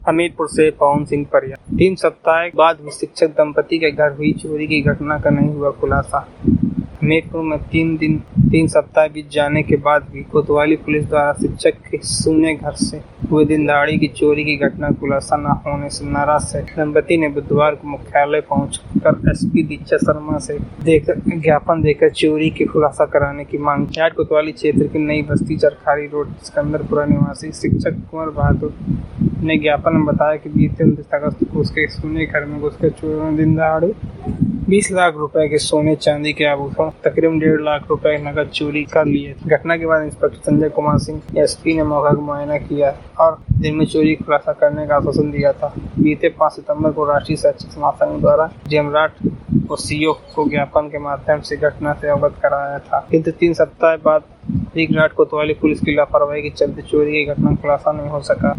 हमीरपुर से पवन सिंह परिया। 3 सप्ताह बाद भी शिक्षक दंपति के घर हुई चोरी की घटना का नहीं हुआ खुलासा। हमीरपुर में 3 सप्ताह बीत जाने के बाद भी कोतवाली पुलिस द्वारा शिक्षक के शून्य घर से हुए दिन दहाड़े की चोरी की घटना खुलासा न होने से नाराज दंपति ने बुधवार को मुख्यालय पहुंचकर एसपी दीक्षा शर्मा से ज्ञापन देकर चोरी के खुलासा कराने की मांग की। कोतवाली क्षेत्र की नई बस्ती चरखारी रोड सिकंदरपुरा निवासी शिक्षक कुंवर बहादुर ने ज्ञापन में बताया कि बीते 29 अगस्त को उसके शून्य घर में घुसकर चोरों ने दिन दहाड़े 20 लाख रुपए के सोने चांदी के आभूषण तकरीबन 1.5 लाख रुपए नकद चोरी कर लिए। घटना के बाद इंस्पेक्टर संजय कुमार सिंह एसपी ने मौका का मुआयना किया और दिन में चोरी खुलासा करने का आश्वासन दिया था। बीते 5 सितंबर को राष्ट्रीय शैक्षिक महासंघ द्वारा जेमराट और सीओ को ज्ञापन के माध्यम से घटना से अवगत कराया था, किंतु 3 सप्ताह बाद रिगराट कोतवाली पुलिस की लापरवाही के चलते चोरी की घटना खुलासा नहीं हो सका।